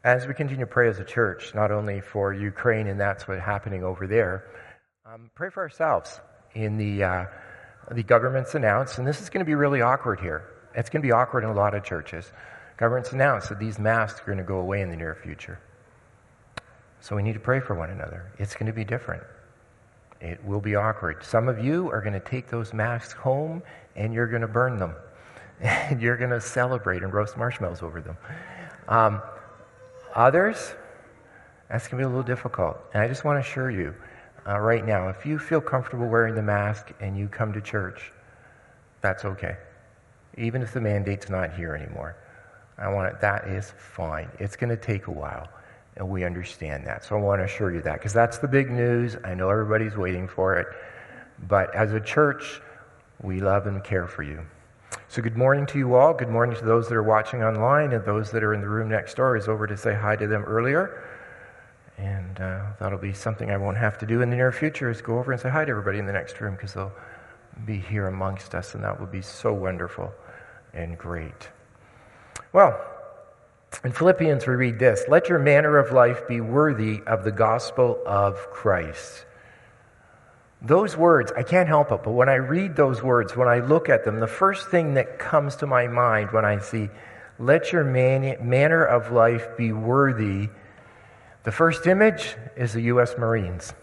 As we continue to pray as a church, not only for Ukraine and that's what's happening over there, pray for ourselves. In the government's announced, and this is going to be really awkward here. It's going to be awkward in a lot of churches. Government's announced that these masks are going to go away in the near future. So we need to pray for one another. It's going to be different. It will be awkward. Some of you are going to take those masks home and you're going to burn them. And you're going to celebrate and roast marshmallows over them. Others, that's going to be a little difficult. And I just want to assure you right now, if you feel comfortable wearing the mask and you come to church, that's okay. Even if the mandate's not here anymore. That is fine. It's going to take a while, and we understand that. So I want to assure you that, because that's the big news. I know everybody's waiting for it. But as a church, we love and care for you. So good morning to you all. Good morning to those that are watching online, and those that are in the room next door. I was over to say hi to them earlier. And that'll be something I won't have to do in the near future, is go over and say hi to everybody in the next room, because they'll be here amongst us, and that will be so wonderful and great. Well, in Philippians we read this: let your manner of life be worthy of the gospel of Christ. Those words, I can't help it, but when I read those words, when I look at them, the first thing that comes to my mind when I see, let your manner of life be worthy, the first image is the U.S. Marines.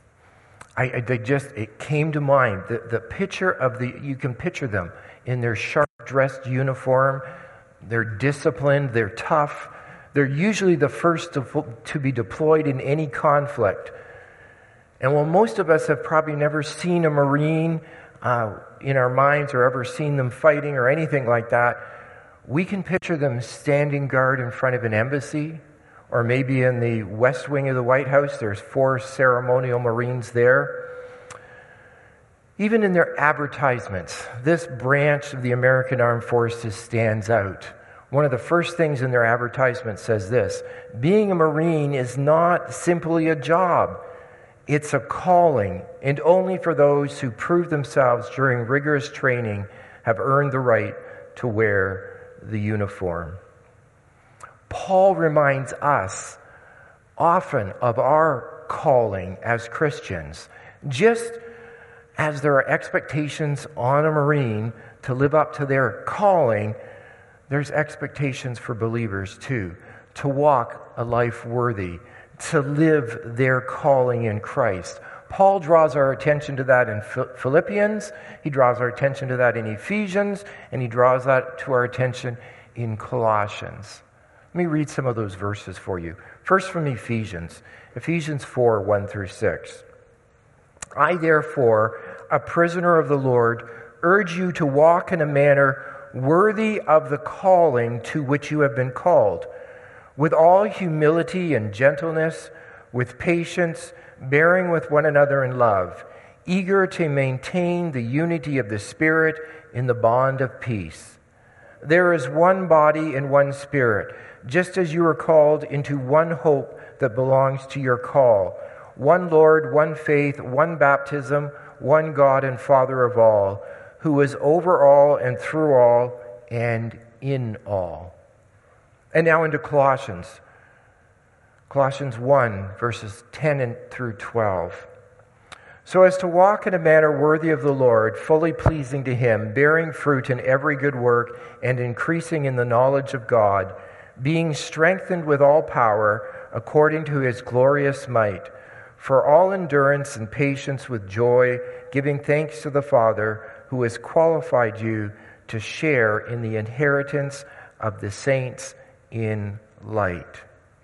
It came to mind. The picture of you can picture them in their sharp-dressed uniform. They're disciplined, they're tough. They're usually the first to be deployed in any conflict. And while most of us have probably never seen a Marine in our minds or ever seen them fighting or anything like that, we can picture them standing guard in front of an embassy, or maybe in the west wing of the White House. There's 4 ceremonial Marines there. Even in their advertisements, this branch of the American Armed Forces stands out. One of the first things in their advertisement says this: being a Marine is not simply a job. It's a calling, and only for those who prove themselves during rigorous training have earned the right to wear the uniform. Paul reminds us often of our calling as Christians. Just as there are expectations on a Marine to live up to their calling, there's expectations for believers too, to walk a life worthy, to live their calling in Christ. Paul draws our attention to that in Philippians, he draws our attention to that in Ephesians, and he draws that to our attention in Colossians. Let me read some of those verses for you. First from Ephesians 4, 1 through 6. I, therefore, a prisoner of the Lord, urge you to walk in a manner worthy of the calling to which you have been called, with all humility and gentleness, with patience, bearing with one another in love, eager to maintain the unity of the Spirit in the bond of peace. There is one body and one Spirit, just as you are called into one hope that belongs to your call, one Lord, one faith, one baptism, one God and Father of all, who is over all and through all and in all. And now into Colossians. Colossians 1, verses 10 through 12. So as to walk in a manner worthy of the Lord, fully pleasing to Him, bearing fruit in every good work, and increasing in the knowledge of God, being strengthened with all power, according to His glorious might, for all endurance and patience with joy, giving thanks to the Father, who has qualified you to share in the inheritance of the saints in light.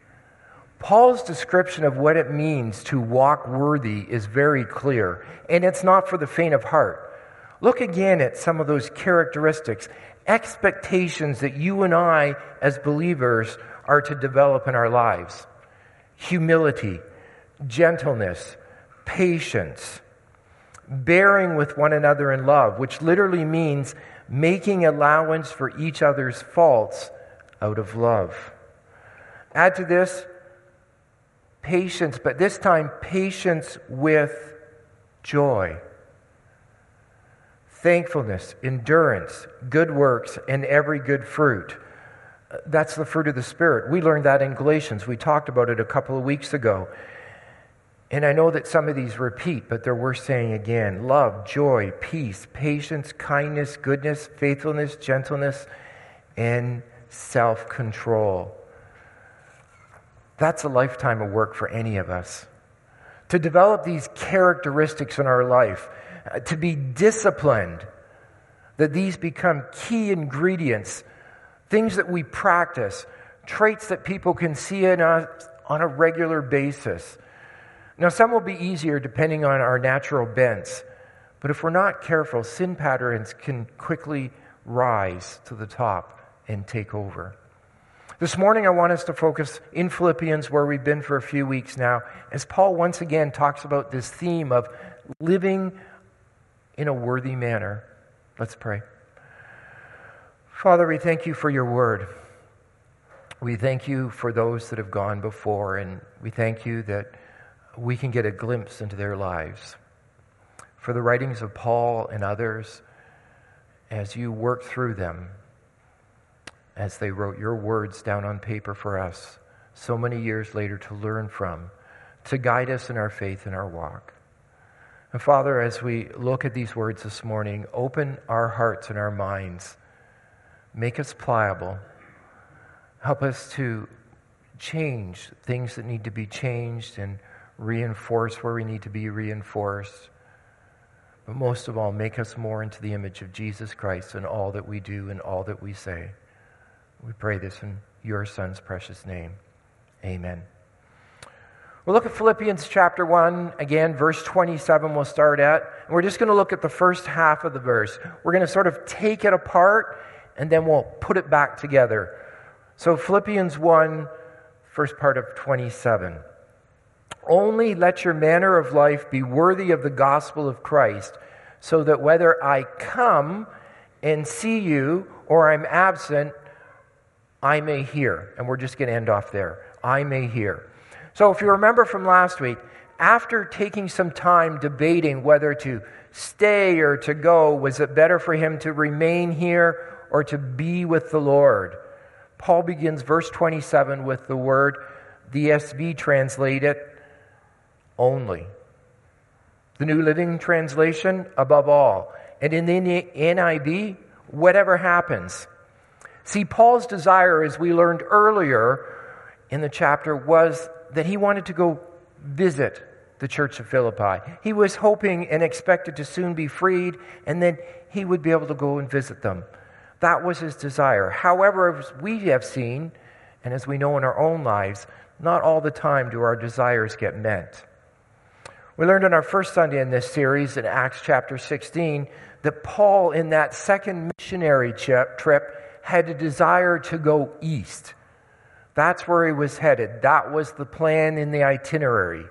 Paul's description of what it means to walk worthy is very clear, and it's not for the faint of heart. Look again at some of those characteristics, expectations that you and I as believers are to develop in our lives. Humility, gentleness, patience, bearing with one another in love, which literally means making allowance for each other's faults out of love. Add to this patience, but this time patience with joy. Thankfulness, endurance, good works, and every good fruit. That's the fruit of the Spirit. We learned that in Galatians. We talked about it a couple of weeks ago. And I know that some of these repeat, but they're worth saying again. Love, joy, peace, patience, kindness, goodness, faithfulness, gentleness, and self-control. That's a lifetime of work for any of us. To develop these characteristics in our life, to be disciplined, that these become key ingredients, things that we practice, traits that people can see in us on a regular basis. Now, some will be easier depending on our natural bents, but if we're not careful, sin patterns can quickly rise to the top and take over. This morning, I want us to focus in Philippians, where we've been for a few weeks now, as Paul once again talks about this theme of living in a worthy manner. Let's pray. Father, we thank you for your word. We thank you for those that have gone before, and we thank you that we can get a glimpse into their lives. For the writings of Paul and others, as you work through them, as they wrote your words down on paper for us so many years later to learn from, to guide us in our faith and our walk. And Father, as we look at these words this morning, open our hearts and our minds. Make us pliable. Help us to change things that need to be changed and reinforce where we need to be reinforced. But most of all, make us more into the image of Jesus Christ in all that we do and all that we say. We pray this in your Son's precious name. Amen. We'll look at Philippians chapter 1, again, verse 27 we'll start at. And we're just going to look at the first half of the verse. We're going to sort of take it apart, and then we'll put it back together. So Philippians 1, first part of 27. Only let your manner of life be worthy of the gospel of Christ, so that whether I come and see you or I'm absent, I may hear. And we're just going to end off there. I may hear. So if you remember from last week, after taking some time debating whether to stay or to go, was it better for him to remain here or to be with the Lord? Paul begins verse 27 with the word, the ESV translate it, only. The New Living Translation, above all. And in the NIV, whatever happens. See, Paul's desire, as we learned earlier in the chapter, was that he wanted to go visit the church of Philippi. He was hoping and expected to soon be freed, and then he would be able to go and visit them. That was his desire. However, as we have seen, and as we know in our own lives, not all the time do our desires get met. We learned on our first Sunday in this series, in Acts chapter 16, that Paul, in that second missionary trip, had a desire to go east. That's where he was headed. That was the plan in the itinerary.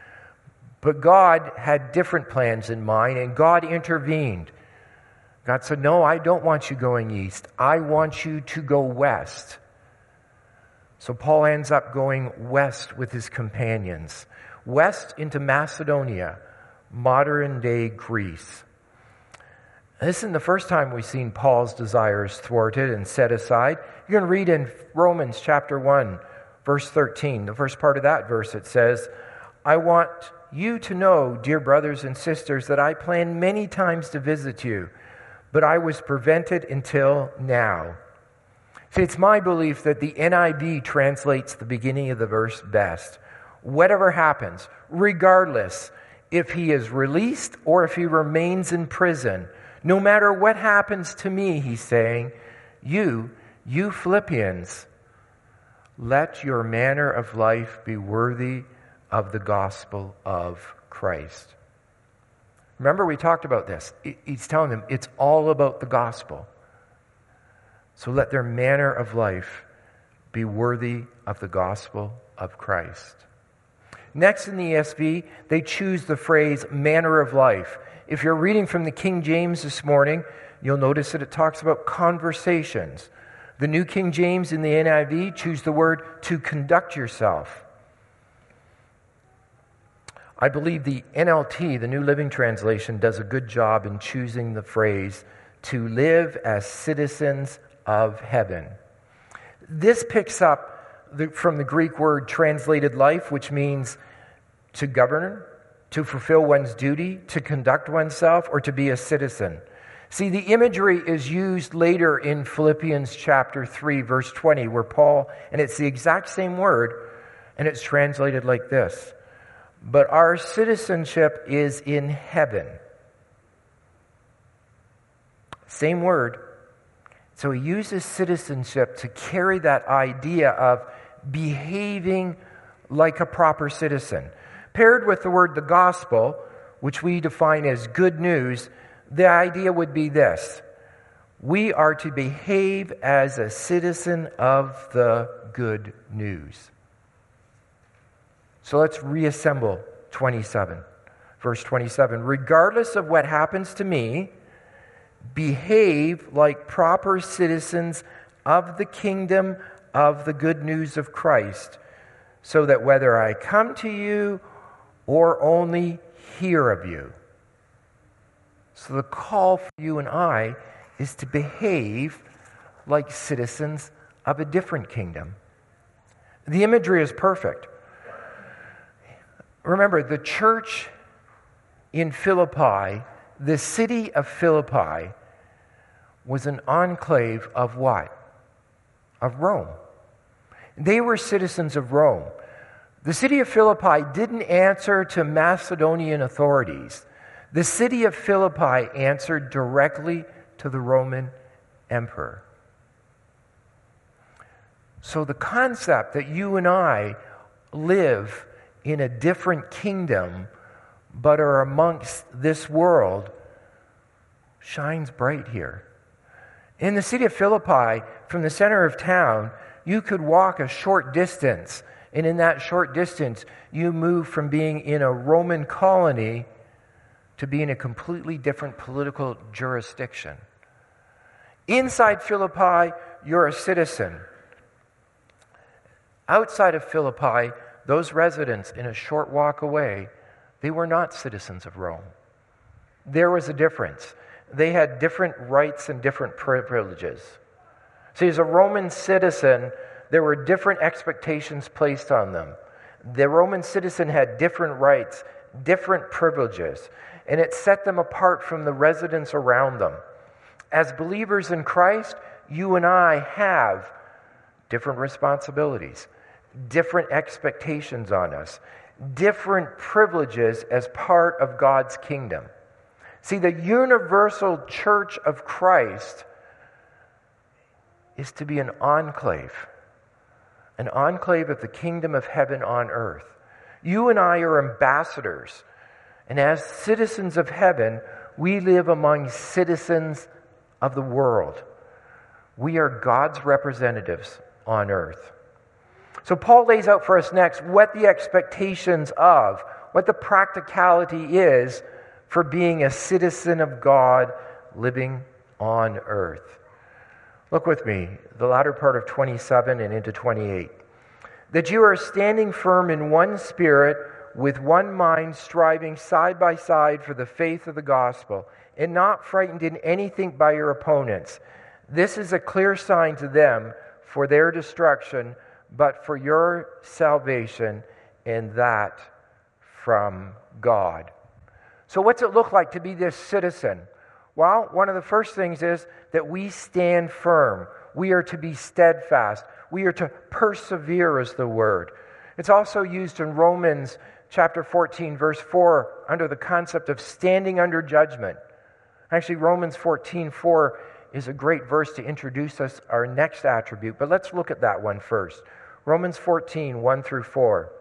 But God had different plans in mind, and God intervened. God said, no, I don't want you going east. I want you to go west. So Paul ends up going west with his companions. West into Macedonia, modern-day Greece. This isn't the first time we've seen Paul's desires thwarted and set aside. You're going to read in Romans chapter 1, verse 13. The first part of that verse, it says, I want you to know, dear brothers and sisters, that I planned many times to visit you, but I was prevented until now. See, it's my belief that the NIV translates the beginning of the verse best. Whatever happens, regardless if he is released or if he remains in prison, no matter what happens to me, he's saying, you Philippians, let your manner of life be worthy of the gospel of Christ. Remember, we talked about this. He's telling them it's all about the gospel. So let their manner of life be worthy of the gospel of Christ. Next in the ESV, they choose the phrase manner of life. If you're reading from the King James this morning, you'll notice that it talks about conversations. The New King James in the NIV choose the word to conduct yourself. I believe the NLT, the New Living Translation, does a good job in choosing the phrase to live as citizens of heaven. This picks up from the Greek word translated life, which means to govern, to fulfill one's duty, to conduct oneself, or to be a citizen. See, the imagery is used later in Philippians chapter 3, verse 20, where Paul, and it's the exact same word, and it's translated like this: but our citizenship is in heaven. Same word. So he uses citizenship to carry that idea of behaving like a proper citizen. Paired with the word the gospel, which we define as good news, the idea would be this: we are to behave as a citizen of the good news. So let's reassemble 27. Verse 27, regardless of what happens to me, behave like proper citizens of the kingdom of the good news of Christ, so that whether I come to you or only hear of you. So the call for you and I is to behave like citizens of a different kingdom. The imagery is perfect. Remember, the church in Philippi, the city of Philippi, was an enclave of what? Of Rome. They were citizens of Rome. The city of Philippi didn't answer to Macedonian authorities. The city of Philippi answered directly to the Roman emperor. So the concept that you and I live in a different kingdom but are amongst this world shines bright here. In the city of Philippi, from the center of town, you could walk a short distance, and in that short distance, you move from being in a Roman colony to being a completely different political jurisdiction. Inside Philippi, you're a citizen. Outside of Philippi, those residents in a short walk away, they were not citizens of Rome. There was a difference. They had different rights and different privileges. See, as a Roman citizen, there were different expectations placed on them. The Roman citizen had different rights, different privileges, and it set them apart from the residents around them. As believers in Christ, you and I have different responsibilities, different expectations on us, different privileges as part of God's kingdom. See, the universal church of Christ is to be an enclave of the kingdom of heaven on earth. You and I are ambassadors, and as citizens of heaven, we live among citizens of the world. We are God's representatives on earth. So Paul lays out for us next what the expectations of, what the practicality is for being a citizen of God living on earth. Look with me, the latter part of 27 and into 28. That you are standing firm in one spirit, with one mind, striving side by side for the faith of the gospel, and not frightened in anything by your opponents. This is a clear sign to them for their destruction, but for your salvation, and that from God. So what's it look like to be this citizen? Well, one of the first things is that we stand firm. We are to be steadfast. We are to persevere, is the word. It's also used in Romans chapter 14, verse 4, under the concept of standing under judgment. Actually, Romans 14:4 is a great verse to introduce us our next attribute, but let's look at that one first. Romans 14, 1 through 4.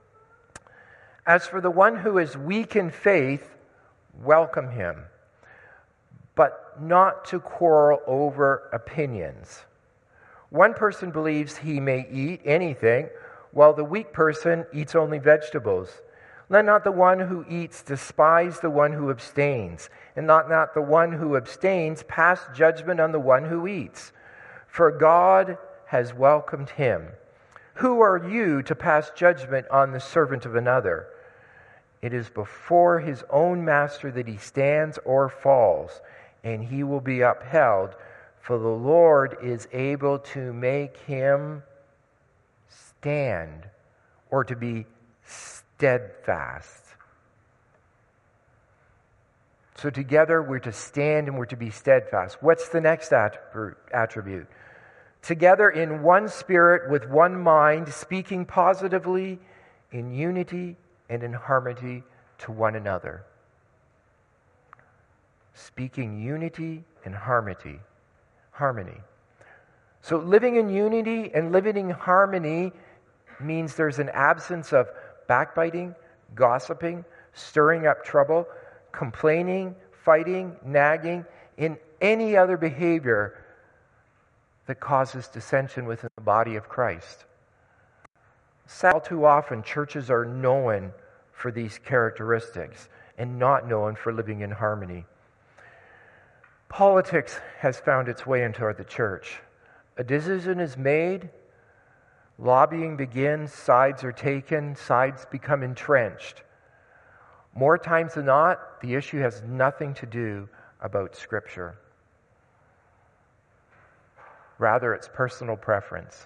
As for the one who is weak in faith, welcome him, but not to quarrel over opinions. One person believes he may eat anything, while the weak person eats only vegetables. Let not the one who eats despise the one who abstains, and let not the one who abstains pass judgment on the one who eats. For God has welcomed him. Who are you to pass judgment on the servant of another? It is before his own master that he stands or falls, and he will be upheld, For the Lord is able to make him stand, or to be steadfast. So together we're to stand and we're to be steadfast. What's the next attribute? Together in one spirit with one mind, speaking positively in unity and in harmony to one another. Speaking unity and harmony. So living in unity and living in harmony means there's an absence of backbiting, gossiping, stirring up trouble, complaining, fighting, nagging, in any other behavior that causes dissension within the body of Christ. All too often, churches are known for these characteristics and not known for living in harmony. Politics has found its way into the church. A decision is made, lobbying begins, sides are taken, sides become entrenched. More times than not, the issue has nothing to do about Scripture. Rather, it's personal preference.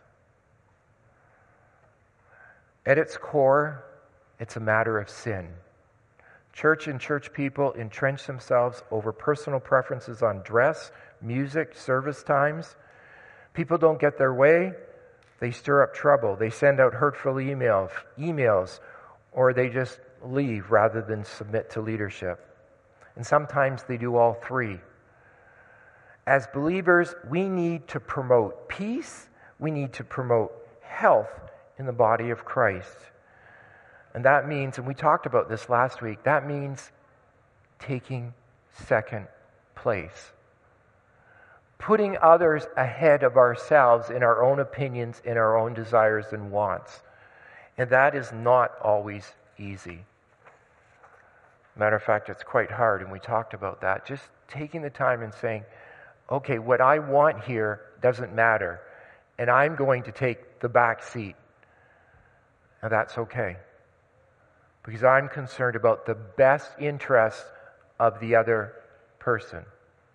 At its core, it's a matter of sin. Church and church people entrench themselves over personal preferences on dress, music, service times. People don't get their way. They stir up trouble. They send out hurtful emails, or they just leave rather than submit to leadership. And sometimes they do all three. As believers, we need to promote peace. We need to promote health in the body of Christ. And that means, and we talked about this last week, that means taking second place. Putting others ahead of ourselves in our own opinions, in our own desires and wants. And that is not always easy. Matter of fact, it's quite hard, and we talked about that. Just taking the time and saying, okay, what I want here doesn't matter, and I'm going to take the back seat. Now that's okay, because I'm concerned about the best interest of the other person.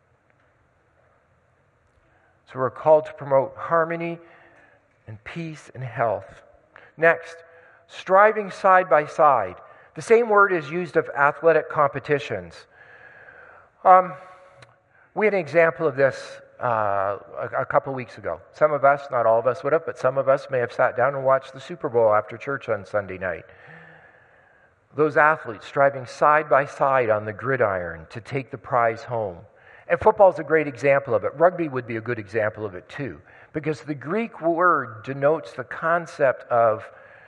So we're called to promote harmony and peace and health. Next, striving side by side. The same word is used of athletic competitions. We had an example of this a couple weeks ago. Some of us, not all of us would have, but some of us may have sat down and watched the Super Bowl after church on Sunday night. Those athletes striving side by side on the gridiron to take the prize home. And football is a great example of it. Rugby would be a good example of it too, because the Greek word denotes the concept of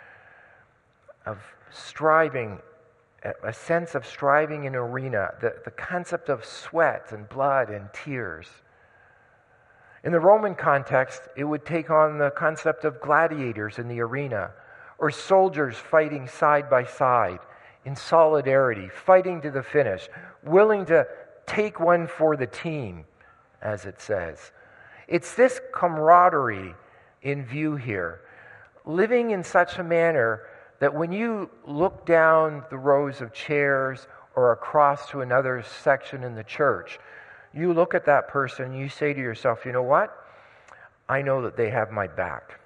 striving, a sense of striving in an arena, the concept of sweat and blood and tears. In the Roman context, it would take on the concept of gladiators in the arena, or soldiers fighting side by side in solidarity, fighting to the finish, willing to take one for the team, as it says. It's this camaraderie in view here, living in such a manner that when you look down the rows of chairs or across to another section in the church, you look at that person and you say to yourself, you know what? I know that they have my back.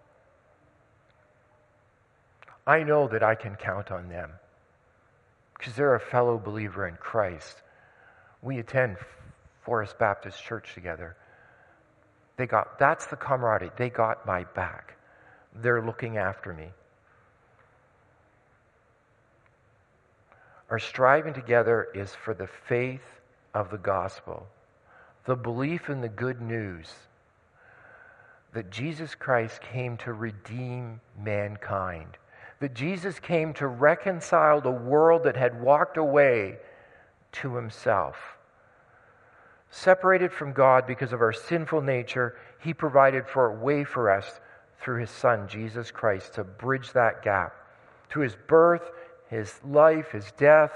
I know that I can count on them because they're a fellow believer in Christ. We attend Forest Baptist Church together. That's the camaraderie. They got my back. They're looking after me. Our striving together is for the faith of the gospel, the belief in the good news that Jesus Christ came to redeem mankind, that Jesus came to reconcile the world that had walked away to himself. Separated from God because of our sinful nature, he provided for a way for us through his Son, Jesus Christ, to bridge that gap. Through his birth, his life, his death,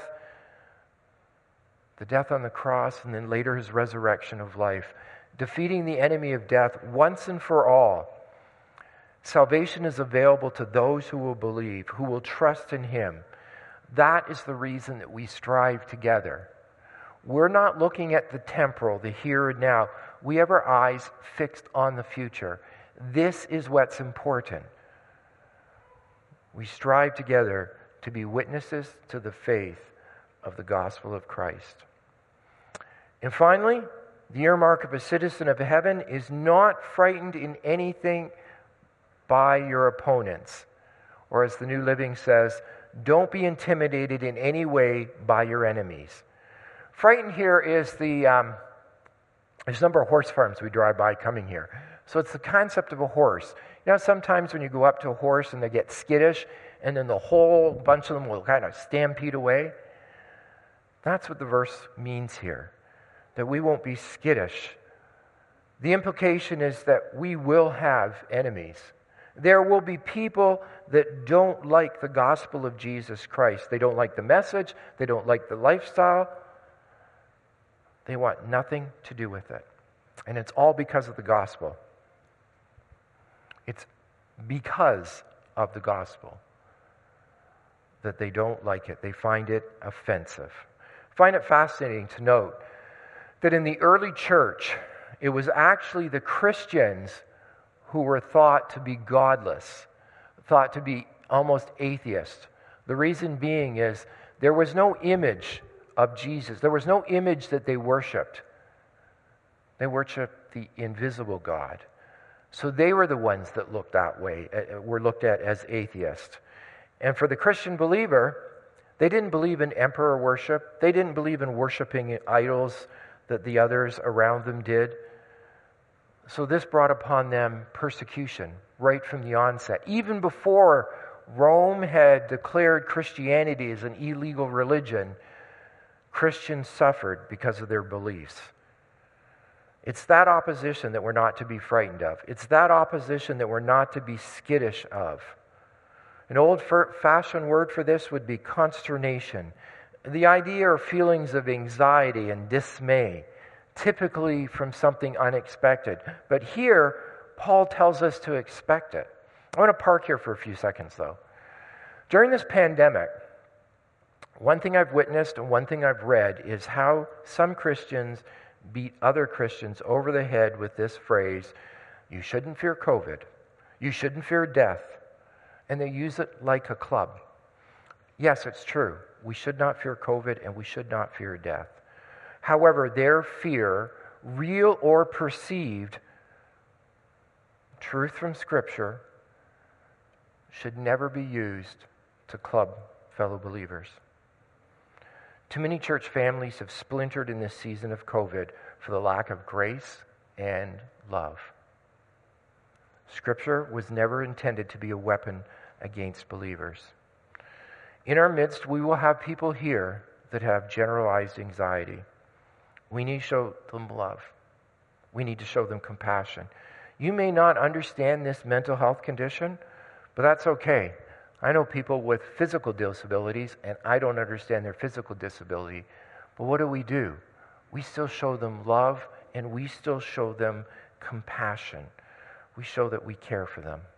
the death on the cross, and then later his resurrection of life, defeating the enemy of death once and for all. Salvation is available to those who will believe, who will trust in him. That is the reason that we strive together. We're not looking at the temporal, the here and now. we have our eyes fixed on the future. This is what's important. We strive together to be witnesses to the faith of the gospel of Christ. And finally, the earmark of a citizen of heaven is not frightened in anything by your opponents. Or as the New Living says, don't be intimidated in any way by your enemies. Frightened here is there's a number of horse farms we drive by coming here. So it's the concept of a horse. You know, sometimes when you go up to a horse and they get skittish, and then the whole bunch of them will kind of stampede away. That's what the verse means here, that we won't be skittish. The implication is that we will have enemies. There will be people that don't like the gospel of Jesus Christ. They don't like the message. They don't like the lifestyle. They want nothing to do with it. And it's all because of the gospel. It's because of the gospel that they don't like it. They find it offensive. I find it fascinating to note that in the early church, it was actually the Christians who were thought to be godless, thought to be almost atheist. The reason being is there was no image of Jesus. There was no image that they worshipped. They worshipped the invisible God. So they were the ones that looked that way, were looked at as atheists. And for the Christian believer, they didn't believe in emperor worship. They didn't believe in worshiping idols that the others around them did. So this brought upon them persecution right from the onset. Even before Rome had declared Christianity as an illegal religion, Christians suffered because of their beliefs. It's that opposition that we're not to be frightened of. It's that opposition that we're not to be skittish of. An old-fashioned word for this would be consternation. The idea or feelings of anxiety and dismay, typically from something unexpected. But here, Paul tells us to expect it. I want to park here for a few seconds, though. During this pandemic, one thing I've witnessed and one thing I've read is how some Christians beat other Christians over the head with this phrase, you shouldn't fear COVID. You shouldn't fear death. And they use it like a club. Yes, it's true. We should not fear COVID and we should not fear death. However, their fear, real or perceived, truth from Scripture, should never be used to club fellow believers. Too many church families have splintered in this season of COVID for the lack of grace and love. Scripture was never intended to be a weapon against believers. In our midst, we will have people here that have generalized anxiety. We need to show them love. We need to show them compassion. You may not understand this mental health condition, but that's okay. I know people with physical disabilities, and I don't understand their physical disability. But what do? We still show them love, and we still show them compassion. We show that we care for them.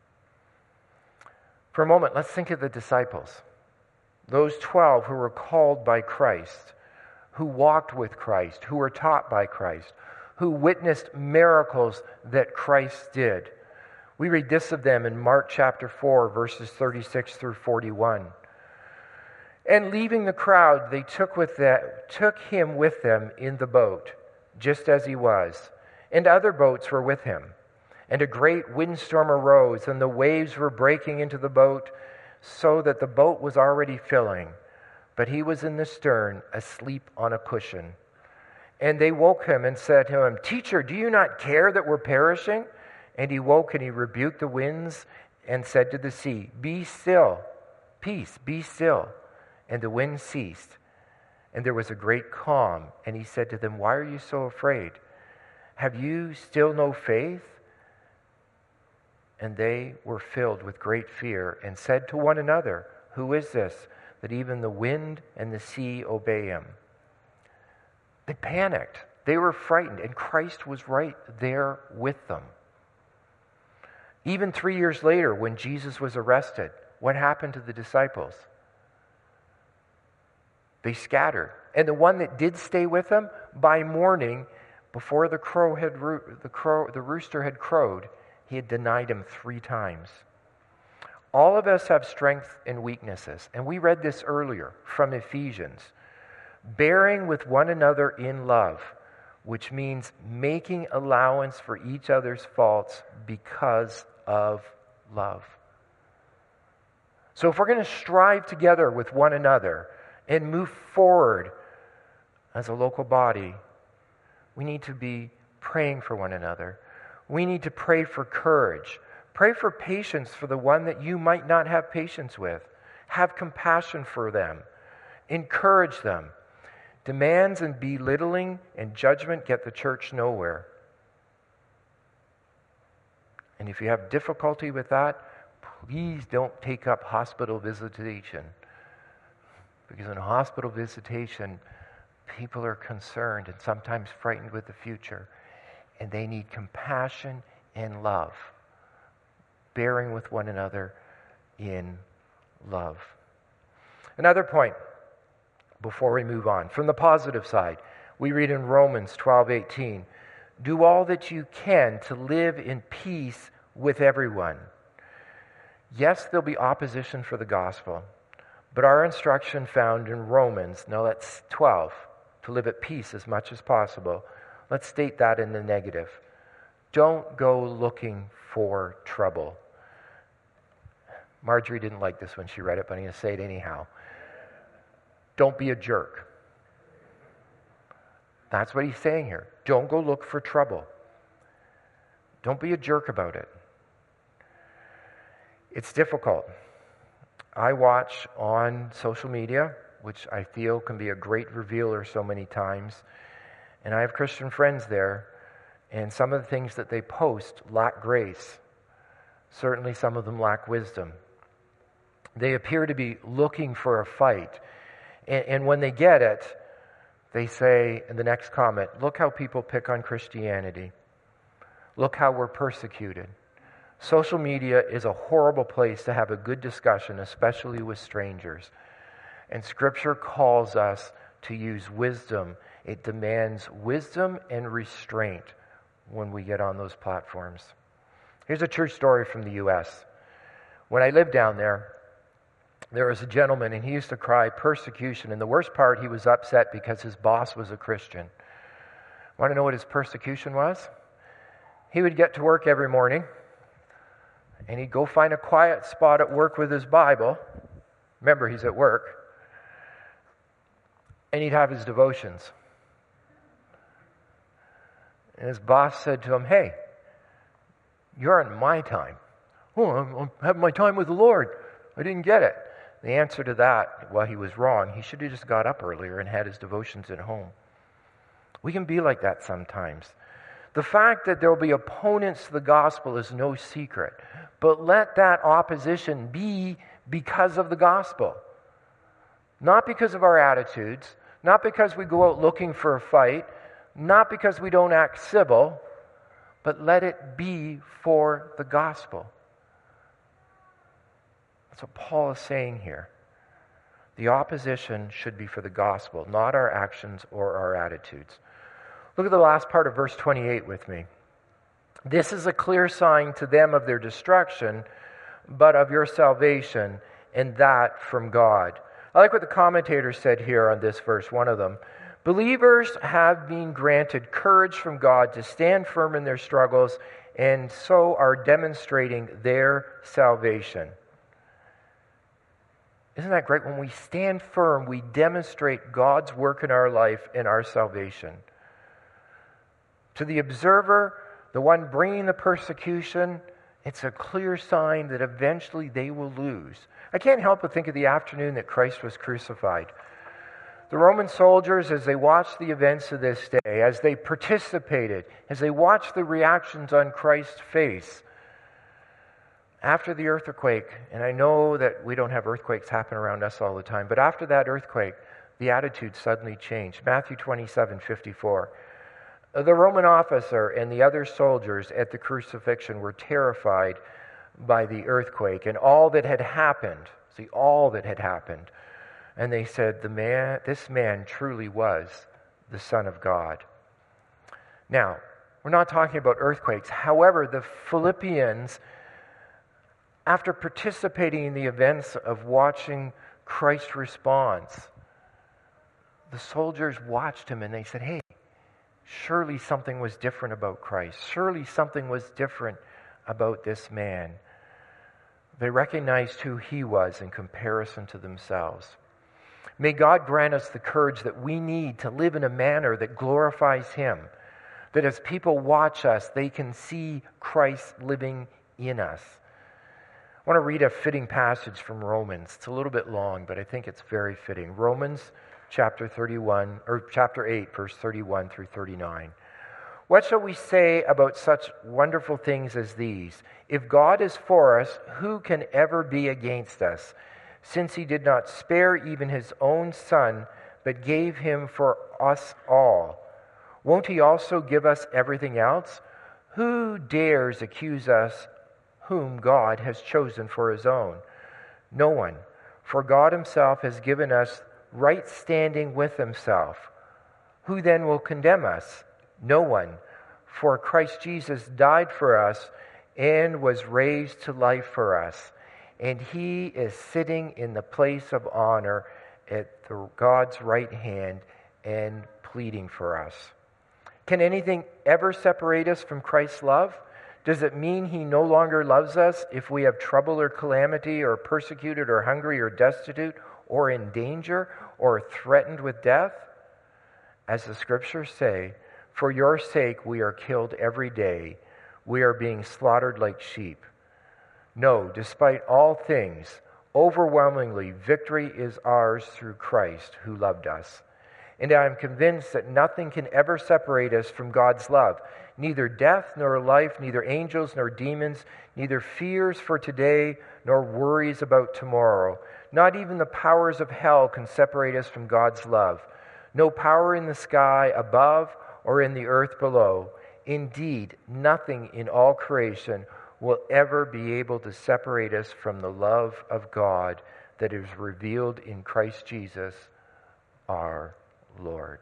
For a moment, let's think of the disciples. Those 12 who were called by Christ, who walked with Christ, who were taught by Christ, who witnessed miracles that Christ did. We read this of them in Mark chapter 4, verses 36 through 41. And leaving the crowd, they took him with them in the boat, just as he was. And other boats were with him. And a great windstorm arose, and the waves were breaking into the boat, so that the boat was already filling. But he was in the stern, asleep on a cushion. And they woke him and said to him, Teacher, do you not care that we're perishing? And he woke and he rebuked the winds and said to the sea, Be still, peace, be still. And the wind ceased, and there was a great calm. And he said to them, Why are you so afraid? Have you still no faith? And they were filled with great fear and said to one another, Who is this, that even the wind and the sea obey him? They panicked. They were frightened, and Christ was right there with them. Even 3 years later, when Jesus was arrested, what happened to the disciples? They scattered. And the one that did stay with him, by morning, Before the rooster had crowed, he had denied him 3 times. All of us have strengths and weaknesses, and we read this earlier from Ephesians. Bearing with one another in love, which means making allowance for each other's faults because of love. So if we're going to strive together with one another and move forward as a local body, we need to be praying for one another. We need to pray for courage. Pray for patience for the one that you might not have patience with. Have compassion for them. Encourage them. Demands and belittling and judgment get the church nowhere. And if you have difficulty with that, please don't take up hospital visitation. Because in hospital visitation, people are concerned and sometimes frightened with the future. And they need compassion and love. Bearing with one another in love. Another point before we move on. From the positive side, we read in Romans 12:18, do all that you can to live in peace with everyone. Yes, there'll be opposition for the gospel, but our instruction found in Romans, now that's 12, to live at peace as much as possible. Let's state that in the negative. Don't go looking for trouble. Marjorie didn't like this when she read it, but I'm going to say it anyhow. Don't be a jerk. That's what he's saying here. Don't go look for trouble. Don't be a jerk about it. It's difficult. I watch on social media, which I feel can be a great revealer so many times, and I have Christian friends there, and some of the things that they post lack grace. Certainly some of them lack wisdom. They appear to be looking for a fight. And when they get it, they say in the next comment, look how people pick on Christianity. Look how we're persecuted. Social media is a horrible place to have a good discussion, especially with strangers. And Scripture calls us to use wisdom. It demands wisdom and restraint when we get on those platforms. Here's a true story from the U.S. When I lived down there was a gentleman, and he used to cry persecution. And the worst part, he was upset because his boss was a Christian. Want to know what his persecution was? He would get to work every morning, and he'd go find a quiet spot at work with his Bible. Remember, he's at work. And he'd have his devotions. And his boss said to him, hey, you're on my time. Oh, I'm having my time with the Lord. I didn't get it. The answer to that, well, he was wrong. He should have just got up earlier and had his devotions at home. We can be like that sometimes. The fact that there will be opponents to the gospel is no secret. But let that opposition be because of the gospel. Not because of our attitudes. Not because we go out looking for a fight. Not because we don't act civil. But let it be for the gospel. That's what Paul is saying here. The opposition should be for the gospel, not our actions or our attitudes. Look at the last part of verse 28 with me. This is a clear sign to them of their destruction, but of your salvation, and that from God. I like what the commentator said here on this verse, one of them. Believers have been granted courage from God to stand firm in their struggles, and so are demonstrating their salvation. Isn't that great? When we stand firm, we demonstrate God's work in our life and our salvation. To the observer, the one bringing the persecution, it's a clear sign that eventually they will lose. I can't help but think of the afternoon that Christ was crucified. The Roman soldiers, as they watched the events of this day, as they participated, as they watched the reactions on Christ's face, after the earthquake, and I know that we don't have earthquakes happen around us all the time, but after that earthquake, the attitude suddenly changed. Matthew 27:54. The Roman officer and the other soldiers at the crucifixion were terrified by the earthquake and all that had happened. See, all that had happened. And they said, this man truly was the Son of God. Now, we're not talking about earthquakes. However, the Philippians, after participating in the events of watching Christ's response, the soldiers watched him and they said, hey, surely something was different about Christ. Surely something was different about this man. They recognized who he was in comparison to themselves. May God grant us the courage that we need to live in a manner that glorifies him, that as people watch us, they can see Christ living in us. I want to read a fitting passage from Romans. It's a little bit long, but I think it's very fitting. Romans chapter 8, verse 31 through 39. What shall we say about such wonderful things as these? If God is for us, who can ever be against us? Since he did not spare even his own son, but gave him for us all, won't he also give us everything else? Who dares accuse us whom God has chosen for his own? No one. For God himself has given us right standing with himself. Who then will condemn us? No one. For Christ Jesus died for us and was raised to life for us. And he is sitting in the place of honor at God's right hand and pleading for us. Can anything ever separate us from Christ's love? Does it mean he no longer loves us if we have trouble or calamity or persecuted or hungry or destitute or in danger or threatened with death? As the scriptures say, for your sake we are killed every day. We are being slaughtered like sheep. No, despite all things, overwhelmingly victory is ours through Christ who loved us. And I am convinced that nothing can ever separate us from God's love. Neither death nor life, neither angels nor demons, neither fears for today nor worries about tomorrow. Not even the powers of hell can separate us from God's love. No power in the sky above or in the earth below. Indeed, nothing in all creation will ever be able to separate us from the love of God that is revealed in Christ Jesus, our Lord.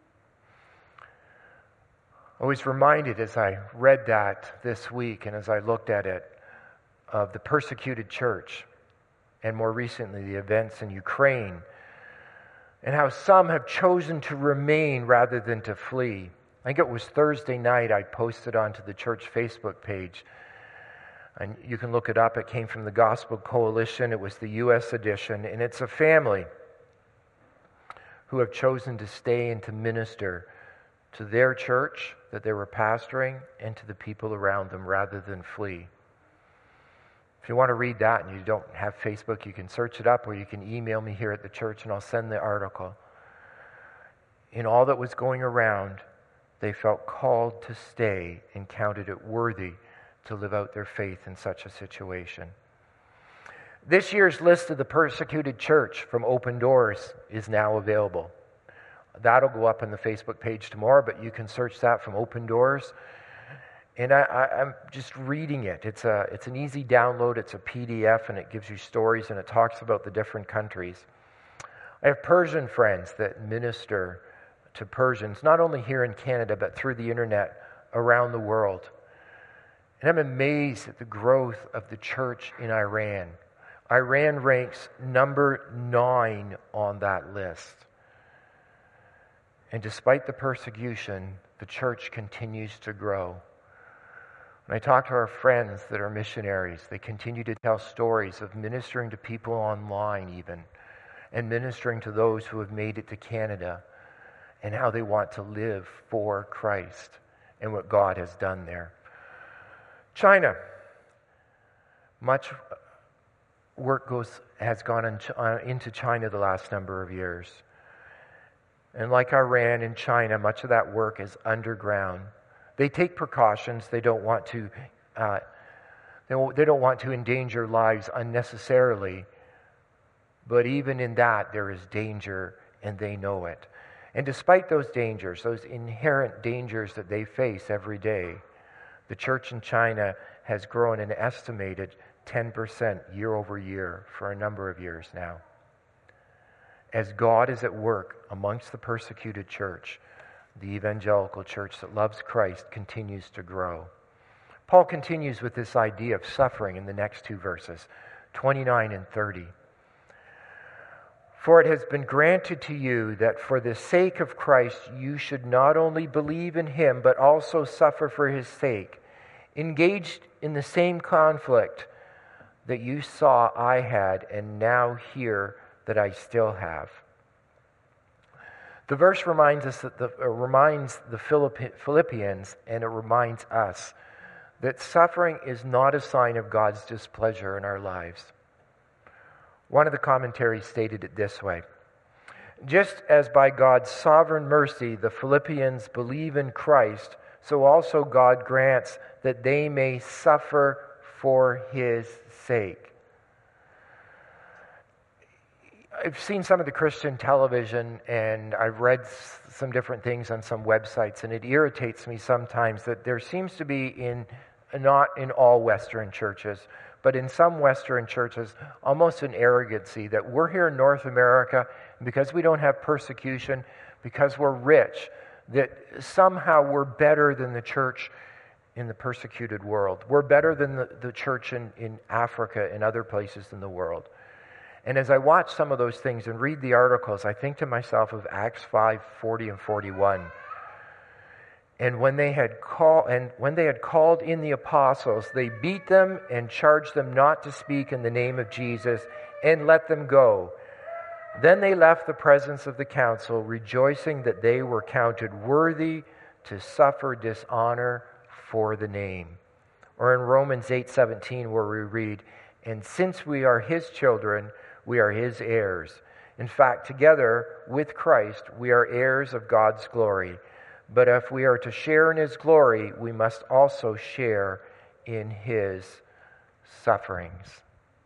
I was reminded as I read that this week and as I looked at it of the persecuted church and more recently the events in Ukraine and how some have chosen to remain rather than to flee. I think it was Thursday night I posted onto the church Facebook page. And you can look it up. It came from the Gospel Coalition. It was the U.S. edition. And it's a family who have chosen to stay and to minister to their church that they were pastoring and to the people around them rather than flee. If you want to read that and you don't have Facebook, you can search it up or you can email me here at the church and I'll send the article. In all that was going around, they felt called to stay and counted it worthy to live out their faith in such a situation. This year's list of the persecuted church from Open Doors is now available. That'll go up on the Facebook page tomorrow, but you can search that from Open Doors. And I'm just reading it. It's an easy download. It's a PDF, and it gives you stories, and it talks about the different countries. I have Persian friends that minister to Persians, not only here in Canada, but through the internet around the world. And I'm amazed at the growth of the church in Iran. Iran ranks number 9 on that list. And despite the persecution, the church continues to grow. When I talk to our friends that are missionaries, they continue to tell stories of ministering to people online even, and ministering to those who have made it to Canada, and how they want to live for Christ and what God has done there. China. Much work has gone into China the last number of years. And like Iran and China, much of that work is underground. They take precautions. They don't want to endanger lives unnecessarily. But even in that, there is danger, and they know it. And despite those dangers, those inherent dangers that they face every day, the church in China has grown an estimated 10% year over year for a number of years now. As God is at work amongst the persecuted church, The evangelical church that loves Christ continues to grow. Paul continues with this idea of suffering in the next two verses, 29 and 30. For it has been granted to you that for the sake of Christ you should not only believe in him, but also suffer for his sake, engaged in the same conflict that you saw I had and now hear that I still have. The verse reminds us reminds the Philippians, and it reminds us that suffering is not a sign of God's displeasure in our lives. One of the commentaries stated it this way: just as by God's sovereign mercy the Philippians believe in Christ, so also God grants that they may suffer for his sake. I've seen some of the Christian television, and I've read some different things on some websites, and it irritates me sometimes that there seems to be not in all Western churches, but in some Western churches, almost an arrogancy that we're here in North America, and because we don't have persecution, because we're rich, that somehow we're better than the church in the persecuted world. We're better than the church in Africa and other places in the world. And as I watch some of those things and read the articles, I think to myself of Acts 5:40 and 41. And when they had called in the apostles, they beat them and charged them not to speak in the name of Jesus and let them go. Then they left the presence of the council, rejoicing that they were counted worthy to suffer dishonor for the name. Or in Romans 8:17, where we read, and since we are his children, we are his heirs. In fact, together with Christ, we are heirs of God's glory. But if we are to share in his glory, we must also share in his sufferings.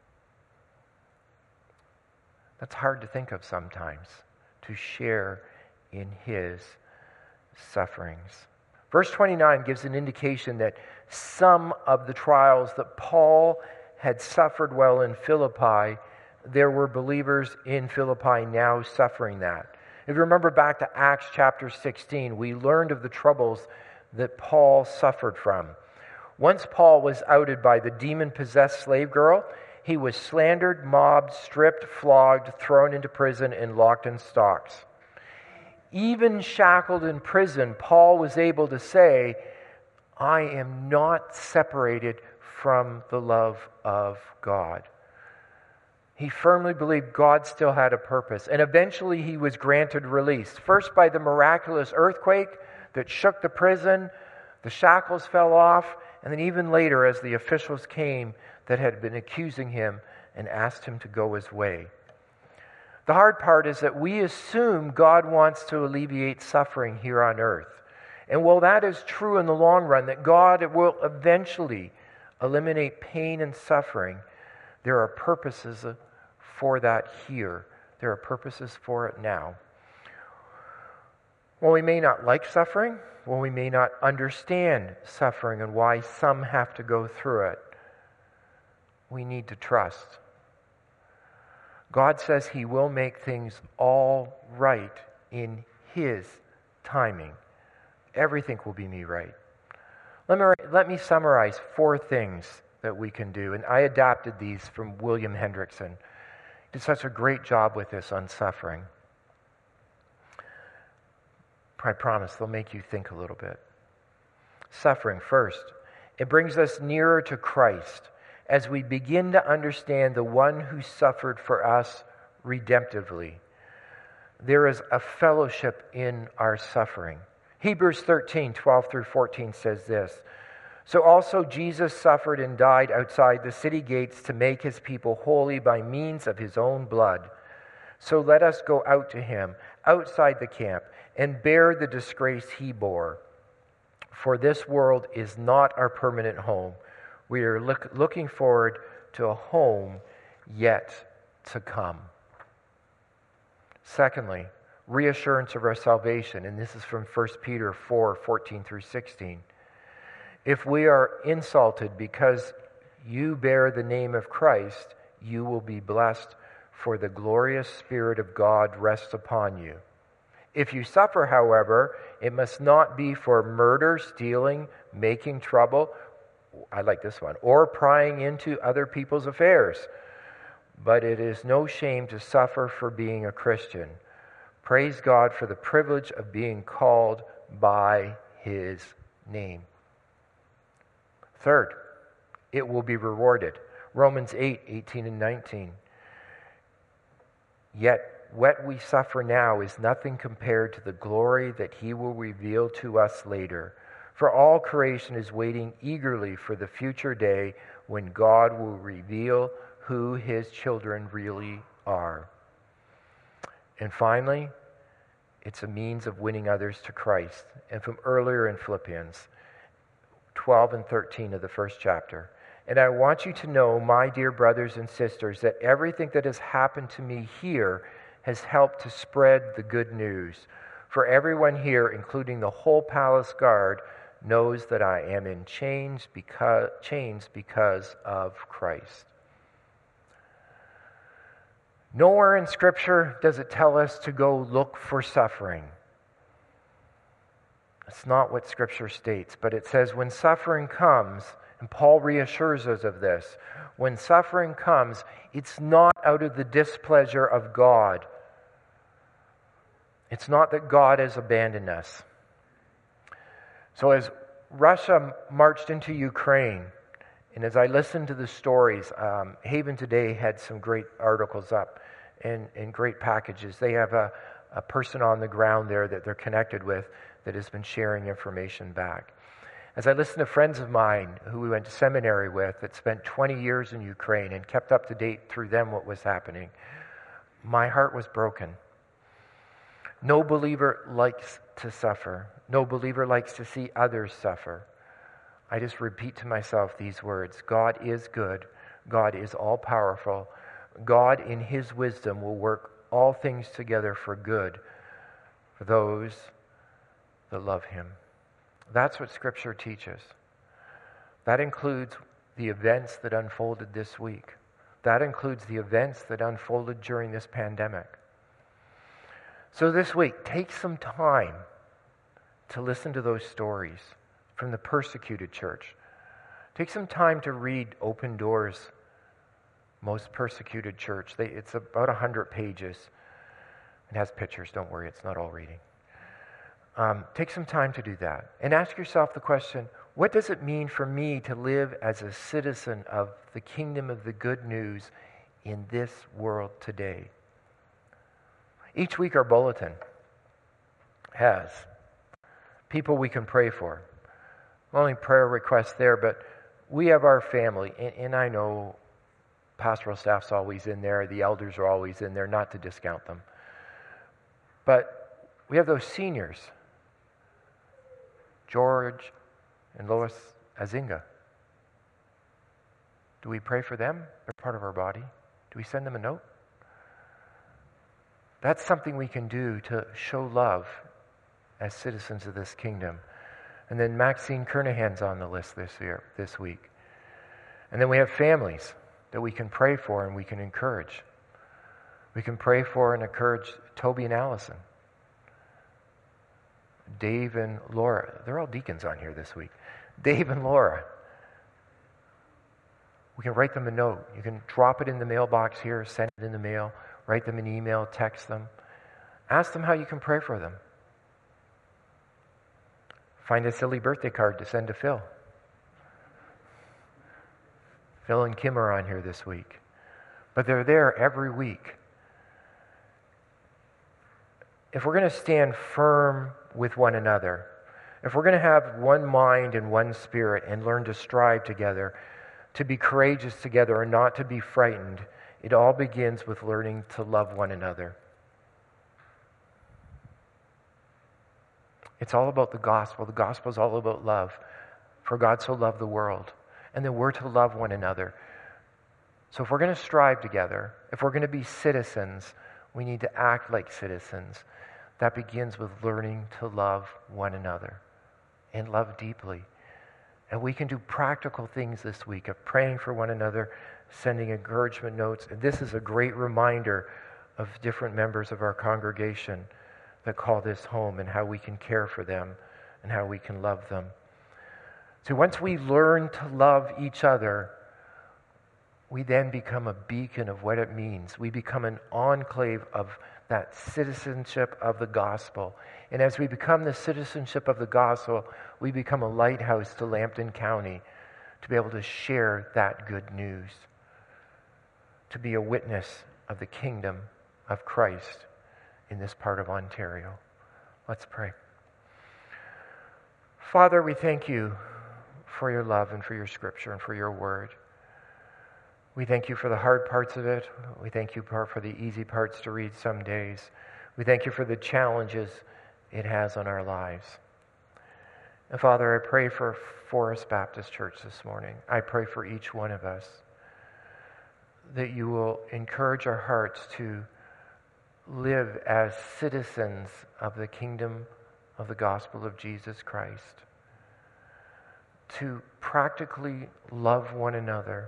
That's hard to think of sometimes, to share in his sufferings. Verse 29 gives an indication that some of the trials that Paul had suffered while in Philippi, there were believers in Philippi now suffering that. If you remember back to Acts chapter 16, we learned of the troubles that Paul suffered from. Once Paul was outed by the demon-possessed slave girl, he was slandered, mobbed, stripped, flogged, thrown into prison, and locked in stocks. Even shackled in prison, Paul was able to say, I am not separated from the love of God. He firmly believed God still had a purpose. And eventually he was granted release. First by the miraculous earthquake that shook the prison. The shackles fell off. And then even later as the officials came that had been accusing him and asked him to go his way. The hard part is that we assume God wants to alleviate suffering here on earth. And while that is true in the long run, that God will eventually eliminate pain and suffering, there are purposes for that here. There are purposes for it now. While we may not like suffering, while we may not understand suffering and why some have to go through it, we need to trust. God says he will make things all right in his timing. Everything will be made right. Let me summarize 4 things that we can do. And I adapted these from William Hendrickson. He did such a great job with this on suffering. I promise they'll make you think a little bit. Suffering, first, it brings us nearer to Christ as we begin to understand the one who suffered for us redemptively. There is a fellowship in our suffering. Hebrews 13:12 through 14 says this, so also Jesus suffered and died outside the city gates to make his people holy by means of his own blood. So let us go out to him outside the camp and bear the disgrace he bore. For this world is not our permanent home. We are looking forward to a home yet to come. Secondly, reassurance of our salvation, and this is from 1 Peter 4:14 through 16. If we are insulted because you bear the name of Christ, you will be blessed, for the glorious Spirit of God rests upon you. If you suffer, however, it must not be for murder, stealing, making trouble, I like this one, or prying into other people's affairs. But it is no shame to suffer for being a Christian. Praise God for the privilege of being called by His name. Third, it will be rewarded. Romans 8:18 and 19. Yet what we suffer now is nothing compared to the glory that He will reveal to us later. For all creation is waiting eagerly for the future day when God will reveal who His children really are. And finally, it's a means of winning others to Christ. And from earlier in Philippians 12 and 13 of the first chapter. And I want you to know, my dear brothers and sisters, that everything that has happened to me here has helped to spread the good news. For everyone here, including the whole palace guard, knows that I am in chains because of Christ. Nowhere in Scripture does it tell us to go look for suffering. It's not what Scripture states, but it says when suffering comes, and Paul reassures us of this, when suffering comes, it's not out of the displeasure of God. It's not that God has abandoned us. So as Russia marched into Ukraine, and as I listened to the stories, Haven Today had some great articles up and great packages. They have a person on the ground there that they're connected with that has been sharing information back. As I listened to friends of mine who we went to seminary with that spent 20 years in Ukraine and kept up to date through them what was happening, my heart was broken. No believer likes to suffer. No believer likes to see others suffer. I just repeat to myself these words. God is good. God is all-powerful. God, in His wisdom, will work all things together for good for those that love Him. That's what Scripture teaches. That includes the events that unfolded this week. That includes the events that unfolded during this pandemic. So this week, take some time to listen to those stories from the persecuted church. Take some time to read Open Doors' Most Persecuted Church. It's about 100 pages. It has pictures, don't worry, it's not all reading. Take some time to do that. And ask yourself the question, what does it mean for me to live as a citizen of the kingdom of the good news in this world today? Each week our bulletin has people we can pray for. Only prayer requests there, but we have our family. And I know pastoral staff's always in there, the elders are always in there, not to discount them. But we have those seniors, George and Lois Azinga. Do we pray for them? They're part of our body. Do we send them a note? That's something we can do to show love as citizens of this kingdom. And then Maxine Kernahan's on the list this week. And then we have families that we can pray for and we can encourage. We can pray for and encourage Toby and Allison. Dave and Laura. They're all deacons on here this week. Dave and Laura. We can write them a note. You can drop it in the mailbox here, send it in the mail, write them an email, text them. Ask them how you can pray for them. Find a silly birthday card to send to Phil. Phil and Kim are on here this week. But they're there every week. If we're going to stand firm with one another, if we're going to have one mind and one spirit and learn to strive together, to be courageous together and not to be frightened, it all begins with learning to love one another. It's all about the gospel. The gospel is all about love. For God so loved the world. And then we're to love one another. So if we're going to strive together, if we're going to be citizens, we need to act like citizens. That begins with learning to love one another and love deeply. And we can do practical things this week of praying for one another, sending encouragement notes. And this is a great reminder of different members of our congregation that call this home and how we can care for them and how we can love them. So once we learn to love each other, we then become a beacon of what it means. We become an enclave of that citizenship of the gospel. And as we become the citizenship of the gospel, we become a lighthouse to Lambton County to be able to share that good news, to be a witness of the kingdom of Christ in this part of Ontario. Let's pray. Father, we thank you for your love and for your scripture and for your word. We thank you for the hard parts of it. We thank you for the easy parts to read some days. We thank you for the challenges it has on our lives. And Father, I pray for Forest Baptist Church this morning. I pray for each one of us that you will encourage our hearts to live as citizens of the kingdom of the gospel of Jesus Christ, to practically love one another,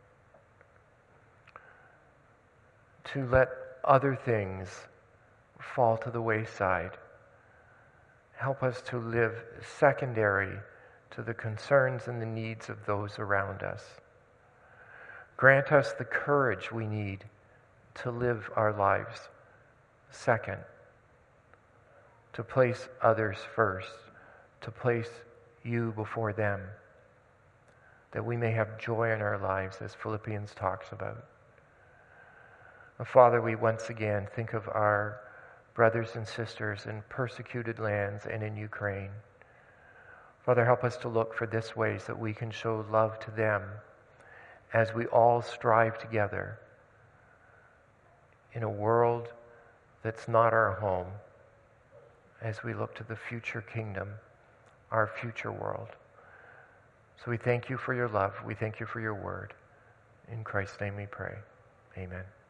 to let other things fall to the wayside. Help us to live secondary to the concerns and the needs of those around us. Grant us the courage we need to live our lives second, to place others first, to place you before them, that we may have joy in our lives, as Philippians talks about. Father, we once again think of our brothers and sisters in persecuted lands and in Ukraine. Father, help us to look for this ways that we can show love to them as we all strive together in a world that's not our home, as we look to the future kingdom, our future world. So we thank you for your love. We thank you for your word. In Christ's name we pray. Amen.